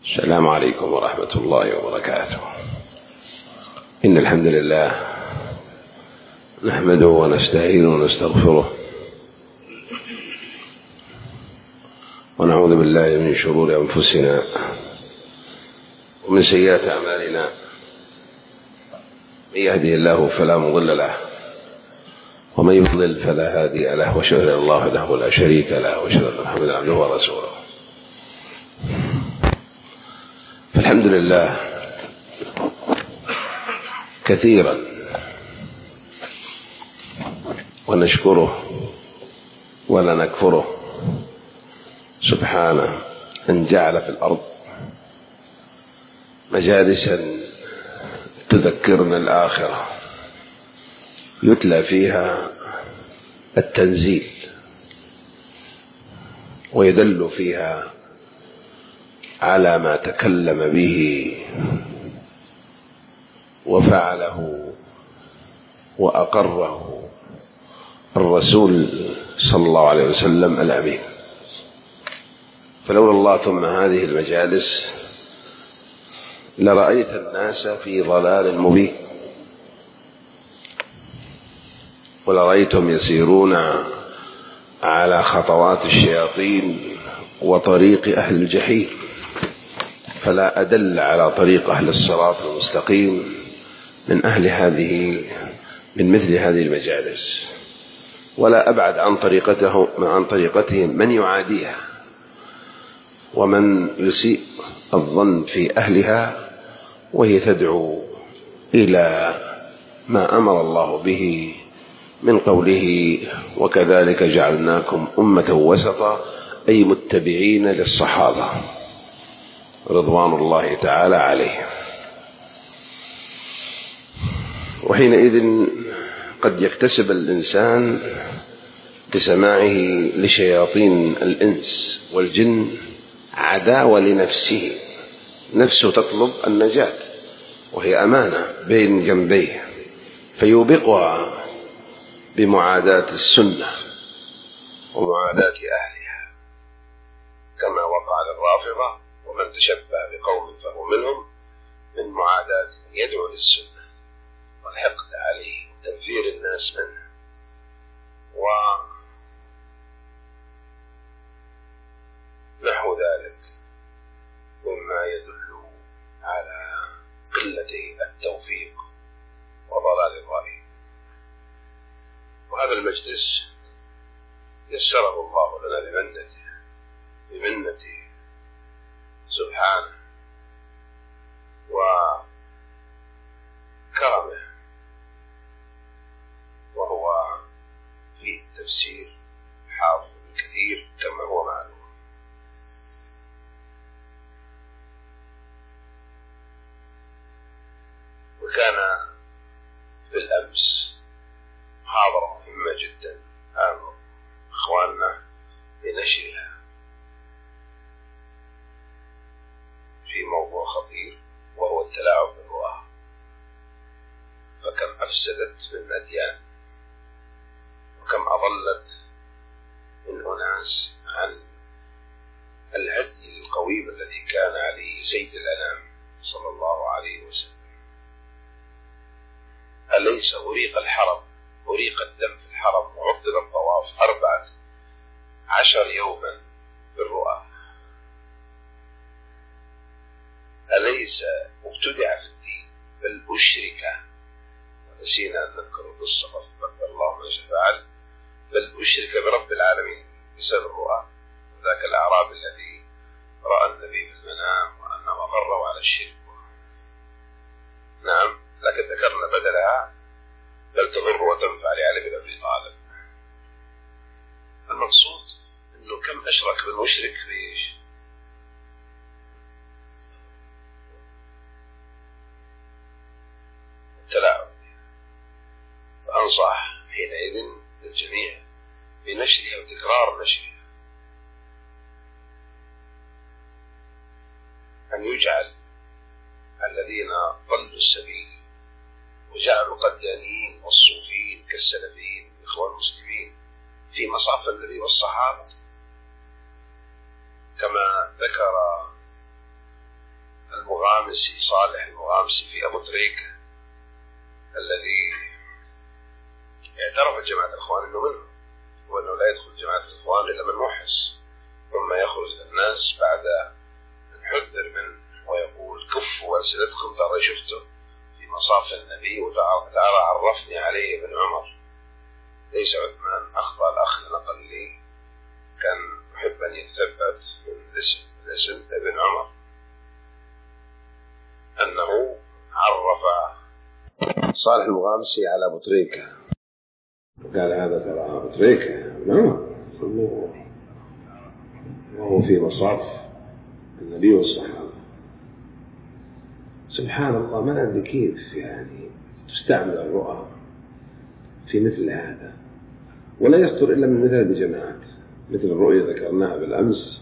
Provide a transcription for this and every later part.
السلام عليكم ورحمة الله وبركاته. إن الحمد لله نحمده ونستعينه ونستغفره ونعوذ بالله من شرور أنفسنا ومن سيئات أعمالنا. من يهده الله فلا مضل له ومن يضلل فلا هادي له، وأشهد أن الله وحده لا شريك له، وأشهد أن محمدا عبده ورسوله. فالحمد لله كثيرا ونشكره ولا نكفره سبحانه أن جعل في الأرض مجالسا تذكرنا الآخرة يتلى فيها التنزيل ويدل فيها على ما تكلم به وفعله وأقره الرسول صلى الله عليه وسلم الأمين. فلولا الله ثم هذه المجالس لرأيت الناس في ضلال مبين، ولرأيتهم يسيرون على خطوات الشياطين وطريق أهل الجحيم، فلا أدل على طريق أهل الصراط المستقيم من مثل هذه المجالس، ولا أبعد عن طريقتهم من يعاديها ومن يسيء الظن في أهلها، وهي تدعو إلى ما أمر الله به من قوله: وكذلك جعلناكم أمة وسطا، أي متبعين للصحابة رضوان الله تعالى عليهم. وحينئذ قد يكتسب الإنسان بسماعه لشياطين الإنس والجن عداوة لنفسه، نفسه تطلب النجاة وهي أمانة بين جنبيه، فيوبقها بمعاداة السنة ومعاداة أهلها، كما وقع للرافضة ومن تشبه بقوم فهو منهم، من معاداة يدعو للسنة والحقد عليه وتنفير الناس منه. ونحو ذلك مما يدل على قلة التوفيق وضلال الرأي. وهذا المجلس يسره الله لنا بمنته سبحانه وكرمه، وهو في تفسير حافظ كثير كما هو معلوم. وكان بالأمس محاضرة مهمة جدا أمر إخواننا بنشرها في موضوع خطير، وهو التلاعب بالرؤى، فكم أفسدت من أديان، وكم أضلت من أناس عن الهدي القويم الذي كان عليه سيد الأنام صلى الله عليه وسلم. أليس أريق الدم في الحرم وعطل الطواف 14 يوما بالرؤى؟ أليس ابتدع في الدين بل أشرك؟ ونسينا أن نذكر القصة فاستغفر الله ما فعل، بل أشرك برب العالمين بسبب الرؤى. ذاك الأعرابي الذي رأى النبي في المنام وأنه أقره على الشرك. نعم، لكن ذكرنا بدلها بل تضر وتنفع لعلي بن أبي طالب. المقصود أنه كم أشرك من مشرك بإيش؟ التلاعب. فأنصح حينئذ للجميع بنشرها وتكرار نشرها، أن يجعل الذين ضلوا السبيل وجعلوا القدانيين والصوفيين كالسلفيين والإخوان المسلمين في مصاف النبي والصحابة، كما ذكر المغامسي صالح المغامسي في أبو تريكة الذي اعترف جماعة الإخوان أنه منه، وأنه لا يدخل جماعة الإخوان إلا من موحس، ثم يخرج للناس بعد أن حذر منه ويقول كفوا ألسنتكم، ترى شفته في مصاف النبي وترى عرفني عليه ابن عمر ليس عثمان. أخطأ الأخ نقل لي كان يحب أن يتثبت من الاسم ابن عمر أنه عرف صالح المغامسي على أبو تريكة، قال هذا ترى أبو تريكة نعم وهو في مصاف النبي والصحابة. سبحان الله، ما أدري كيف يعني تستعمل الرؤى في مثل هذا، ولا يصدر إلا من مثل هذه الجماعات، مثل الرؤية ذكرناها بالأمس.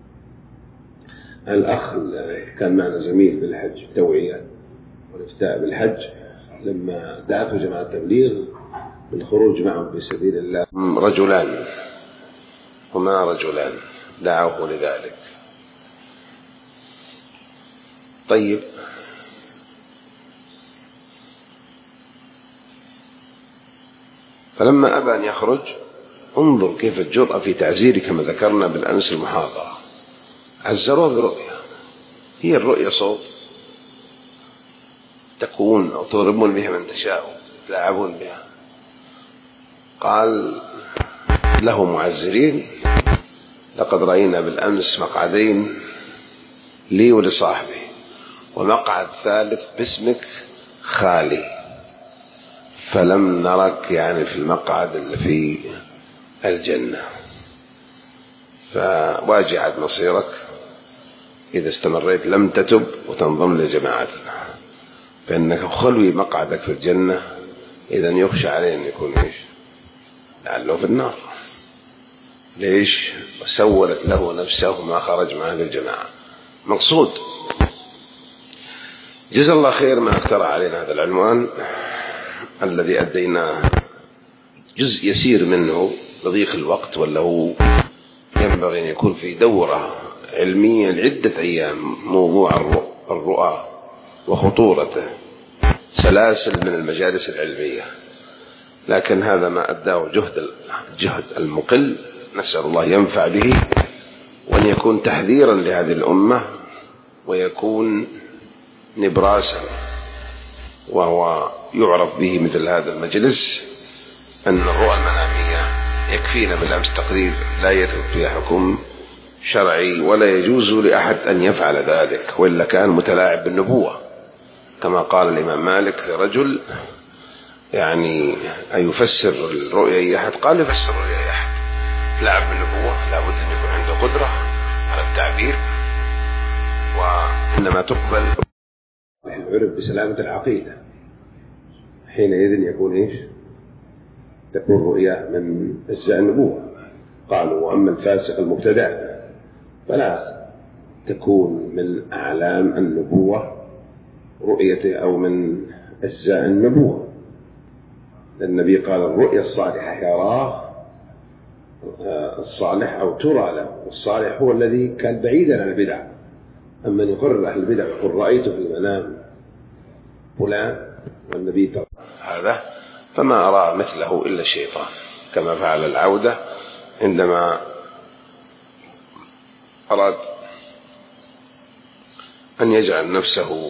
الأخ كان معنا زميل بالحج توعية والافتاء بالحج، لما دعته جماعة التبليغ بالخروج معهم في سبيل الله رجلان وما رجلان دعوه لذلك. طيب فلما أبى أن يخرج، انظر كيف الجرأة في تعزير كما ذكرنا بالأمس المحاضرة، عزروه برؤية، هي الرؤية صوت تكون أو تضربون بها من تشاء تلعبون بها. قال له معزرين لقد رأينا بالأمس مقعدين لي ولصاحبي ومقعد ثالث باسمك خالي، فلم نرك يعني في المقعد اللي في الجنة، فواجعت مصيرك إذا استمريت لم تتب وتنضم لجماعتنا، فإنك خلوي مقعدك في الجنة، إذا يخشى عليه أن يكون إيش لعله في النار. ليش؟ سولت له نفسه ما خرج مع هذه الجماعة. مقصود جزا الله خير ما اخترع علينا هذا العنوان الذي أديناه جزء يسير منه لضيق الوقت، ولا هو ينبغي أن يكون في دورة علمية لعدة أيام، موضوع الرؤى وخطورته، سلاسل من المجالس العلمية، لكن هذا ما أداه جهد المقل، نسأل الله ينفع به وأن يكون تحذيرا لهذه الأمة ويكون نبراسا، وهو يعرف به مثل هذا المجلس أن الرؤى المنامية يكفينا بالأمس تقرير لا يثبت فيها حكم شرعي ولا يجوز لأحد أن يفعل ذلك، وإلا كان متلاعب بالنبوة، كما قال الإمام مالك لرجل يعني أيفسر الرؤيا أي أحد؟ قال يفسر الرؤيا أي أحد، تلاعب بالنبوة لابد أن يكون عنده قدرة على التعبير، وإنما تقبل العرف بسلامة العقيدة، حينئذ يكون إيش؟ تكون رؤيا من أجزاء النبوة. قالوا وأما الفاسق المبتدع فلا تكون من أعلام النبوة رؤيته أو من أجزاء النبوة، النبي قال الرؤيا الصالحة يراه الصالح أو ترى له، والصالح هو الذي كان بعيدا عن البدع. أما أن يقرر أهل البدع يقول رأيته في المنام فلان والنبي ترى هذا، فما أرى مثله إلا الشيطان، كما فعل العودة عندما أراد أن يجعل نفسه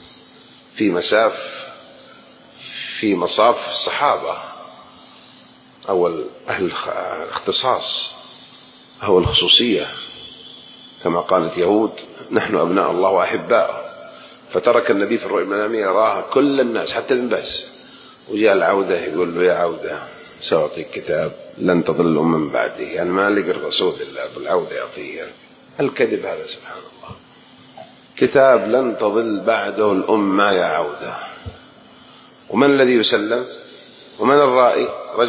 في مصاف الصحابة أو أهل الاختصاص أو الخصوصية، كما قالت يهود نحن أبناء الله وأحباؤه، فترك النبي في الرؤيا المنامية يراها كل الناس حتى الناس، وجاء العودة يقول له يا عودة سأعطيك كتاب لن تضل من بعده، يعني ما لقى الرسول إلا بالعودة يعطيه الكذب هذا، سبحان الله، كتاب لن تضل بعده الأمة يا عودة. ومن الذي يسلم؟ ومن الرائي؟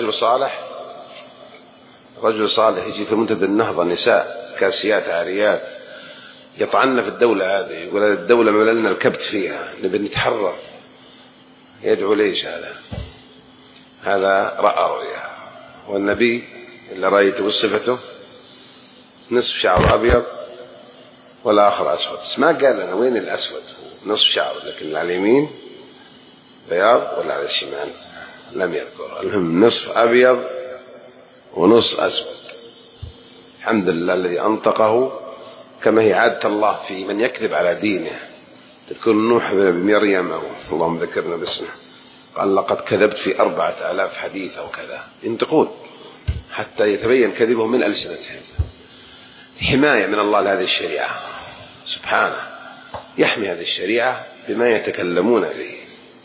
رجل صالح يجي في منتدى النهضة، نساء كاسيات عاريات يطعن في الدولة هذه، يقول الدولة مللنا الكبت فيها نبي نتحرر، يدعو ليش هذا رأى رؤيا. والنبي اللي رأيته وصفته نصف شعر أبيض والآخر أسود. ما قال أنا وين الأسود، نصف شعر، لكن على اليمين بياض ولا على الشمال لم يذكر. المهم نصف أبيض ونصف أسود. الحمد لله الذي أنطقه كما هي عادة الله في من يكذب على دينه. تذكر نوح بمريم، أو اللهم ذكرنا باسمه، قال لقد كذبت في 4000 حديث أو كذا، ينطقون حتى يتبين كذبهم من ألسنتهم. حماية من الله لهذه الشريعة سبحانه، يحمي هذه الشريعة بما يتكلمون به.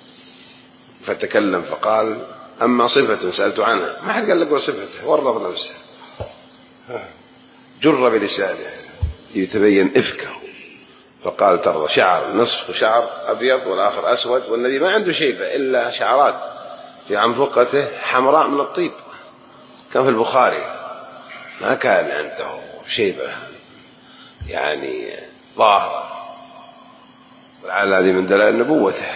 فتكلم فقال أما صفة سألت عنها، ما حد قال لك وصفته، ورط نفسه، جر بلسانه يتبين إفكه، فقال ترى شعر نصف شعر أبيض والآخر أسود، والنبي ما عنده شيبة إلا شعرات في عنفقته حمراء من الطيب، كان في البخاري، ما كان عنده شيبة يعني ظاهرة، ولعل هذه من دلائل نبوته.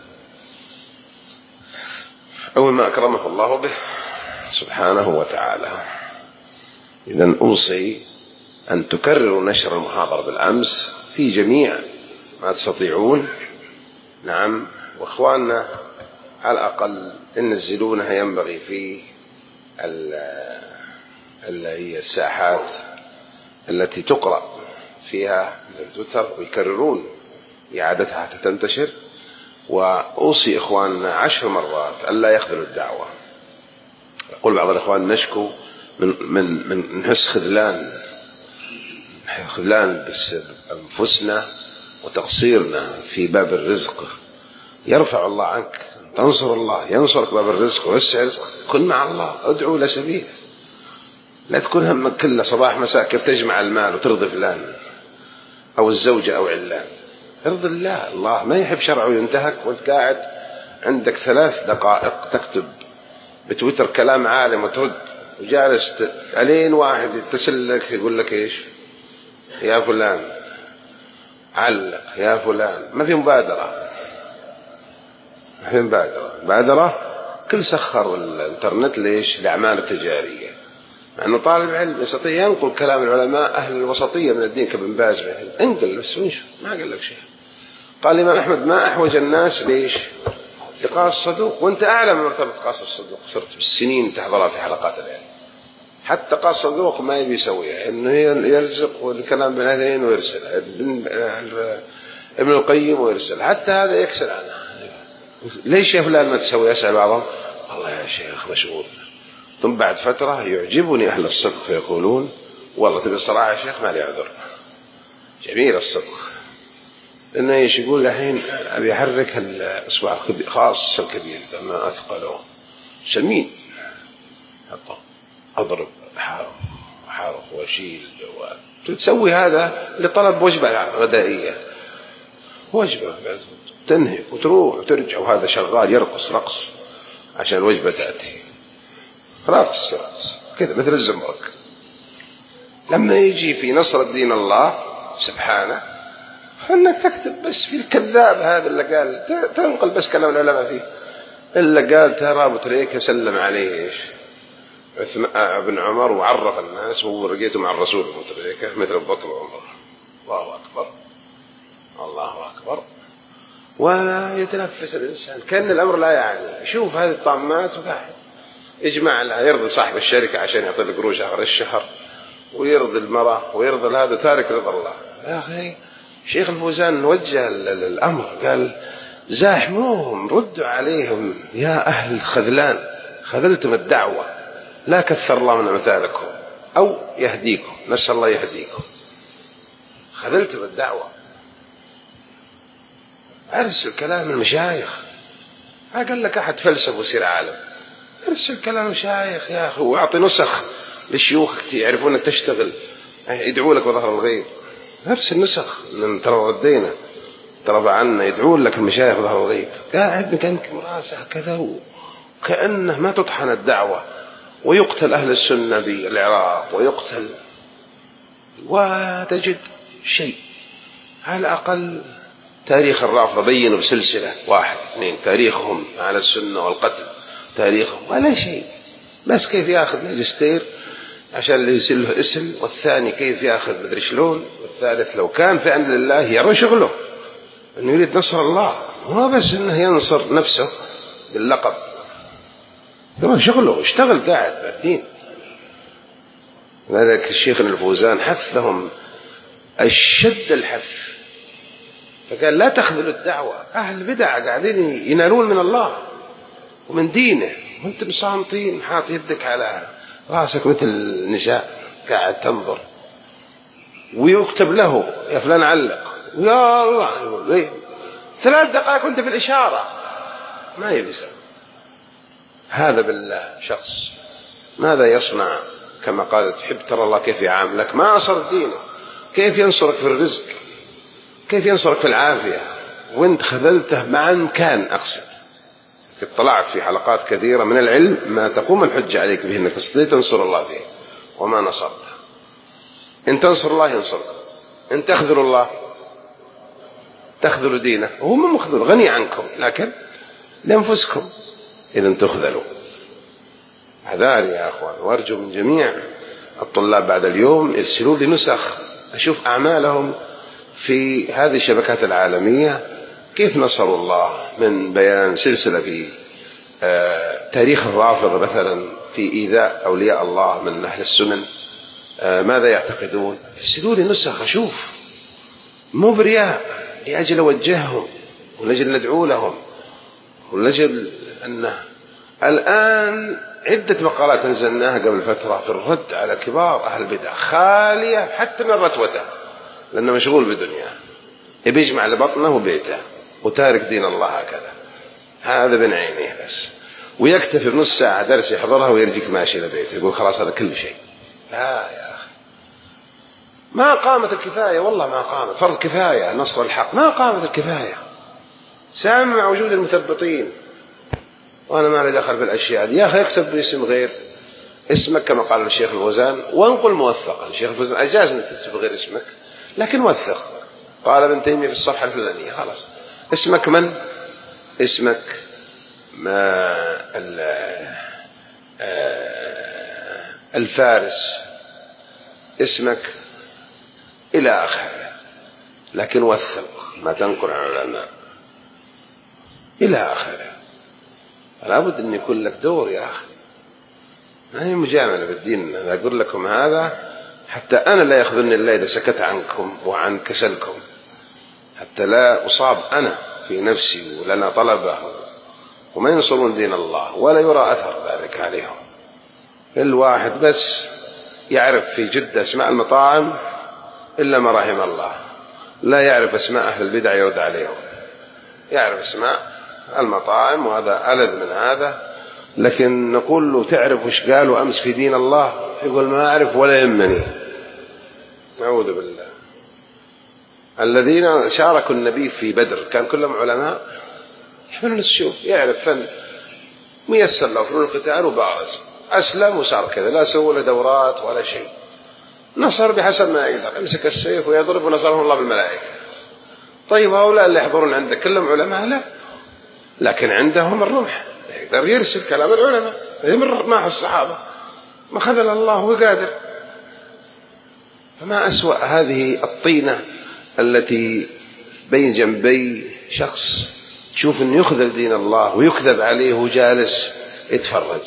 أول ما أكرمه الله به سبحانه وتعالى. إذن أوصي أن تكرروا نشر المحاضرة بالأمس في جميع ما تستطيعون. نعم، وإخواننا على الأقل ينزلونها، ينبغي في اللي هي الساحات التي تقرأ فيها التويتر، ويكررون إعادتها حتى تنتشر. وأوصي إخواننا 10 مرات ألا يخذلوا الدعوة. يقول بعض الإخوان نشكو من نحس خذلان بأنفسنا وتقصيرنا في باب الرزق. يرفع الله عنك، تنصر الله ينصرك باب الرزق ويسع رزقك. كن مع الله، ادعو إلى سبيله، لا تكون همك كله صباح مساء كيف تجمع المال وترضي فلان أو الزوجة أو علان. ارضي الله، الله ما يحب شرعه ينتهك وانت قاعد عندك 3 دقائق تكتب بتويتر كلام عالم وترد، وجالس ألين واحد يتصل لك يقول لك إيش يا فلان، علق يا فلان. ما في مبادرة، ما في مبادرة كل سخر الانترنت ليش؟ لأعمال التجارية. مع أنه طالب علم يستطيع ينقل كلام العلماء أهل الوسطية من الدين كابن باز، انقل بس وينشر، ما قال لك شيء. قال الإمام أحمد ما أحوج الناس ليش؟ لقاص الصدوق، وانت أعلم من مرتبة قاص الصدوق، صرت بالسنين تحضرها في حلقات العلم. حتى قاص الصدوق ما يبي يسويها، إنه يرزق والكلام بين هذين ويرسل ابن القيم ويرسل، حتى هذا يكسل عنها. ليش يا فلان ما تسوي؟ يسأل بعضهم، والله يا شيخ مشغول. ثم بعد فترة يعجبني أهل الصدق فيقولون والله تبي الصراحة يا شيخ ما لي عذر. جميل الصدق، لأنه ايش يقول الحين أبي أحرك الأصبع خاص الكبير ما أثقله سمين، حطه أضرب حارف وأشيل جوال. تسوي هذا لطلب وجبة غدائية، وجبة تنهك وتروح وترجع، وهذا شغال يرقص رقص عشان الوجبة تأتي، رقص كذا مثل الزمرك. لما يجي في نصر الدين الله سبحانه أنك تكتب بس في الكذاب هذا اللي قال، تنقل بس كلام العلماء فيه، اللي قال ترى أبو تريكة سلم عليه إيش ابن عمر وعرف الناس ورقيته مع الرسول أبو تريكة مثل أبو بكر وعمر. الله أكبر الله أكبر. ولا يتنفس الإنسان كأن الأمر لا يعني. يشوف هذه الطامات وقاعد يجمع لها، يرضي صاحب الشركة عشان يعطي له قروش آخر الشهر، ويرضي المرأة ويرضي هذا، تارك رضا الله. يا أخي شيخ الفوزان وجه الأمر، قال زاحموهم، ردوا عليهم يا أهل الخذلان، خذلتم الدعوة، لا كثر الله من أمثالكم أو يهديكم، نسأل الله يهديكم. خذلتم الدعوة، أرسل كلام المشايخ. قال لك أحد فلسف وسير عالم، أرسل كلام المشايخ يا أخي، وأعطي نسخ للشيوخ يعرفون أنك تشتغل، يدعوا لك وظهر الغيب. أرسل نسخ، ترى ردينا، ترى عنا يدعون لك المشايخ وظهر الغيب. قاعد مكانك مراسة كذا، وكأنه ما تطحن الدعوة، ويقتل أهل السنة بالعراق ويقتل، وتجد شيء على الأقل تاريخ الرافضة بينوا بسلسلة 1 2 تاريخهم على السنة والقتل، تاريخهم ولا شيء، بس كيف يأخذ ماجستير عشان اللي يصير له اسم، والثاني كيف يأخذ مدري شلون، الثالث لو كان فعلا لله يرى شغله أنه يريد نصر الله، هو بس أنه ينصر نفسه باللقب، يرى شغله اشتغل قاعد بالدين. لذلك الشيخ الفوزان حثهم أشد الحث، فقال لا تخذلوا الدعوة، أهل البدع قاعدين ينالون من الله ومن دينه وانتم صامتين حاط يدك على راسك مثل النساء قاعد تنظر، ويكتب له يا فلان علق، ويا الله يقول إيه 3 دقائق كنت في الإشارة ما يبسل. هذا بالله شخص ماذا يصنع؟ كما قال تحب ترى الله كيف يعاملك، ما أصر دينه، كيف ينصرك في الرزق، كيف ينصرك في العافية وانت خذلته معا كان. أقصد اطلعت في حلقات كثيرة من العلم ما تقوم الحجة عليك به أنك تستطيع تنصر الله فيه وما نصرته. إن تنصر الله ينصرك، إن تخذل الله تخذل دينه، هو من مخذل غني عنكم لكن لأنفسكم إذا تخذلوا. حذار يا أخوان، وأرجو من جميع الطلاب بعد اليوم يرسلوا لي نسخ أشوف أعمالهم في هذه الشبكات العالمية كيف نصروا الله، من بيان سلسلة في تاريخ الرافضة مثلا في إيذاء أولياء الله من أهل السنن، ماذا يعتقدون. ارسلوا لي نسخ أشوف، مو برياء، لأجل أوجههم ولأجل ندعو لهم ولأجل أنه الآن عدة مقالات نزلناها قبل فترة في الرد على كبار أهل البدع خالية حتى من الرتوته، لأنه مشغول بدنيا يبي يجمع لبطنه وبيته وتارك دين الله هكذا، هذا بين عينيه بس، ويكتفي بنص ساعة درس يحضرها ويرجيك ماشي لبيته يقول خلاص هذا كل شيء. لا يا أخي، ما قامت الكفاية، والله ما قامت، فرض كفاية نصر الحق، ما قامت الكفاية. سامع وجود المثبطين، وأنا ما لي دخل في الأشياء دي. يا أخي اكتب باسم غير اسمك كما قال الشيخ الفوزان، وانقل موثقا. الشيخ الفوزان أجاز أنك تكتب غير اسمك لكن وثق. قال ابن تيمية في الصفحة الفلانية، خلاص اسمك من؟ اسمك ما الفارس، اسمك إلى آخره، لكن وثق، ما تنقل عن العلماء إلى آخره. لابد أن يكون لك دور يا أخي، ما هي مجاملة بالدين. أنا أقول لكم هذا حتى أنا لا يأخذني الله إذا سكت عنكم وعن كسلكم، حتى لا أصاب أنا في نفسي ولنا طلبه وما ينصرون دين الله ولا يرى أثر ذلك عليهم. الواحد بس يعرف في جدة اسماء المطاعم إلا ما رحم الله، لا يعرف اسماء أهل البدع يرد عليهم، يعرف اسماء المطاعم وهذا ألذ من هذا. لكن نقول له تعرف وش قالوا أمس في دين الله؟ يقول ما أعرف ولا يهمني. نعوذ بالله. الذين شاركوا النبي في بدر كان كلهم علماء يحملون السيوف، يعرف فن ميسر له فنون القتال وبارز، أسلم وصار كذا، لا سووا له دورات ولا شيء، نصر بحسب ما يقدر، امسك السيف ويضرب ونصره الله بالملائكة. طيب هؤلاء اللي يحضرون عندك كلهم علماء؟ لا، لكن عندهم الرمح يقدر يرسل كلام العلماء من رماح الصحابة، ما خذل الله وقادر. فما أسوأ هذه الطينة التي بين جنبي شخص تشوف أنه يخذل دين الله ويكذب عليه وجالس يتفرج.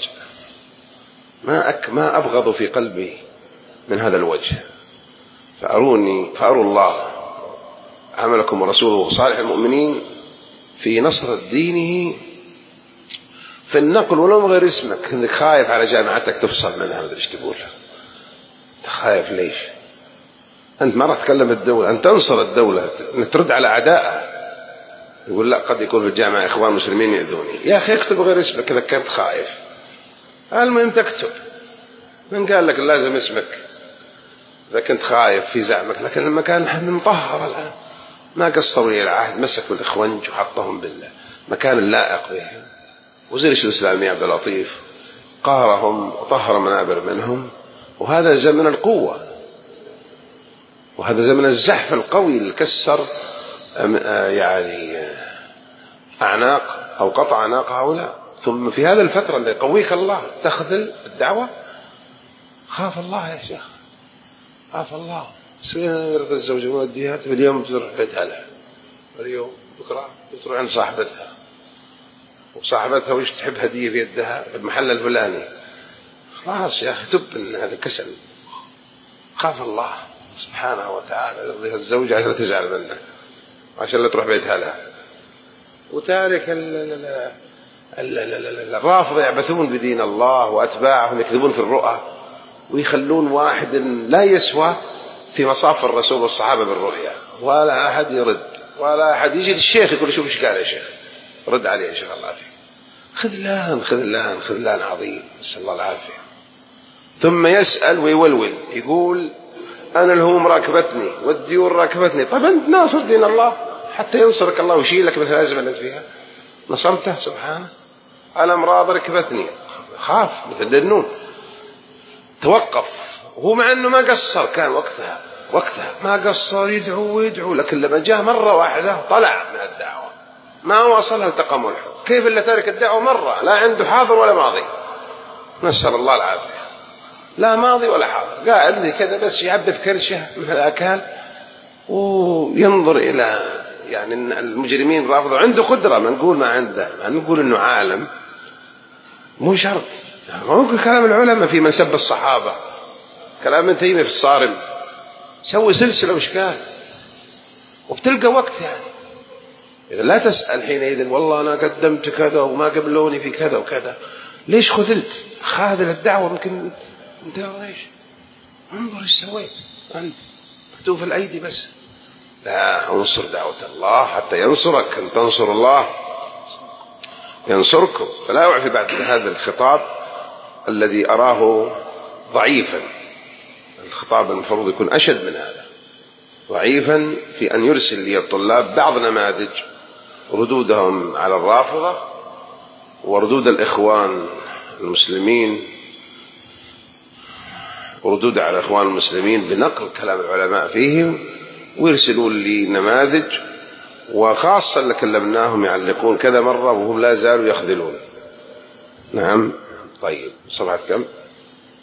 ما أبغض في قلبي من هذا الوجه. فأروا الله عملكم ورسوله وصالح المؤمنين في نصر دينه، في النقل ولو من غير اسمك. انك خايف على جامعتك تفصل منها، ما ادري ايش تقول، خايف ليش؟ انت ما راح تكلم الدولة، انت تنصر الدولة، انك ترد على اعدائها. يقول لا قد يكون في الجامعة اخوان مسلمين يؤذوني. يا اخي اكتب غير اسمك اذا كنت خايف، المهم تكتب. من قال لك لازم اسمك اذا كنت خايف في زعمك؟ لكن المكان مطهر الان، ما قصروا لي العهد، مسكوا الاخوانج وحطهم بالمكان اللائق بهم. وزير الشؤون الإسلامية عبد اللطيف قهرهم وطهر منابر منهم، وهذا زمن القوة، وهذا زمن الزحف القوي اللي كسر يعني أعناق أو قطع أعناق هؤلاء. ثم في هذا الفترة اللي يقويك الله تخذل الدعوة. خاف الله يا شيخ، خاف الله. سيرت الزوجة موديها في اليوم تروح بيتها لها، اليوم بكرة تروح عند صاحبتها، وصاحبتها وش تحب هدية في يدها في المحل الفلاني. خلاص يا أخي تب من هذا الكسل، خاف الله سبحانه وتعالى يرضيها الزوجة عشان تزعل منه عشان لا تروح بيتها لها. وتارك الرافضة يعبثون بدين الله وأتباعهم يكذبون في الرؤى ويخلون واحد لا يسوى في مصاف الرسول والصحابة بالرؤيا، ولا أحد يرد ولا أحد يجي للشيخ يقول شوف إيش قال يا شيخ، رد عليه إن شاء الله فيه. خذلان خذلان خذلان عظيم، نسأل الله العافية. ثم يسأل ويولول يقول أنا الهموم راكبتني والديون راكبتني. طيب أنت ناصر دين الله حتى ينصرك الله ويشيلك من الأزمة اللي أنت فيها، نصرته سبحانه. الأمراض ركبتني، خاف مثل النون، توقف. وهو مع أنه ما قصر، كان وقتها ما قصر يدعو ويدعو، لكن لما جاء مرة واحدة طلع من الدعوة ما وصلها التقى ملحظ. كيف اللي تارك الدعوة مرة لا عنده حاضر ولا ماضي، نسأل الله العافية، لا ماضي ولا حاضر، قاعد لي كذا بس يعبث كرشه من الأكل وينظر إلى يعني المجرمين رافضوا. عنده قدرة، ما نقول ما عنده، ما نقول إنه عالم، مو شرط. ممكن كلام العلماء في من سب الصحابة، كلام ابن تيمية في الصارم، سوي سلسلة وش قال وبتلقى وقت. يعني إذا لا تسأل حينئذ والله أنا قدمت كذا وما قبلوني في كذا وكذا، ليش خذلت خاذل الدعوة؟ ممكن انت ايش انظر ايش سويت انت، مكتوب في الايدي بس. لا، انصر دعوة الله حتى ينصرك، ان تنصر الله ينصركم. فلا يعفي بعد هذا الخطاب الذي أراه ضعيفا. الخطاب المفروض يكون أشد من هذا، ضعيفا في أن يرسل لي الطلاب بعض نماذج ردودهم على الرافضة وردود الإخوان المسلمين، وردود على الإخوان المسلمين بنقل كلام العلماء فيهم، ويرسلون لي نماذج، وخاصة اللي كلمناهم يعلقون كذا مرة وهم لا زالوا يخذلون. نعم. طيب صفحة كم؟